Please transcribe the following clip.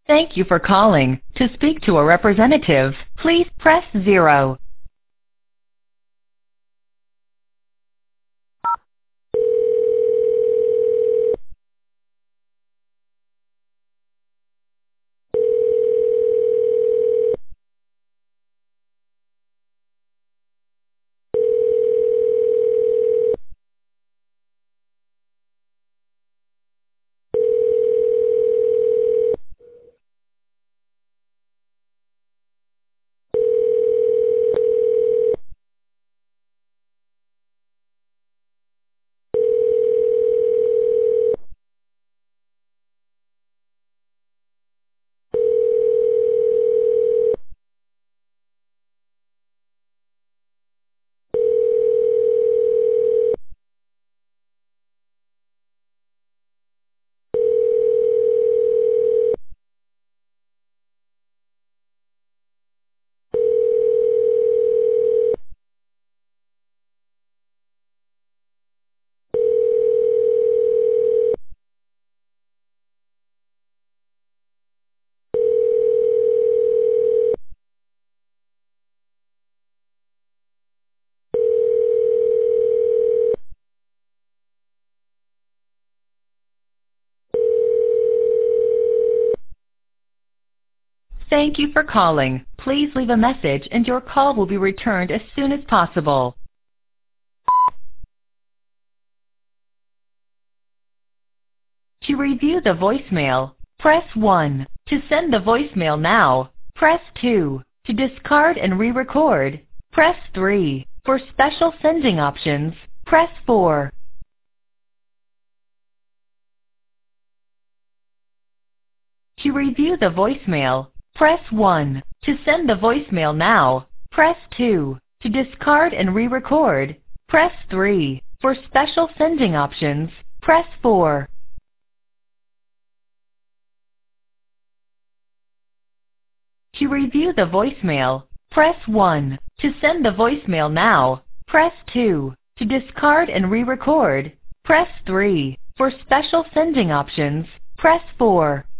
Thank you for calling. To speak to a representative, please press 0. Thank you for calling. Please leave a message and your call will be returned as soon as possible. To review the voicemail, press 1. To send the voicemail now, press 2. To discard and re-record, press 3. For special sending options, press 4. To review the voicemail, press 1. To send the voicemail now, press 2. To discard and re-record, press 3. For special sending options, press 4. To review the voicemail, press 1. To send the voicemail now, press 2. To discard and re-record, press 3. For special sending options, press 4.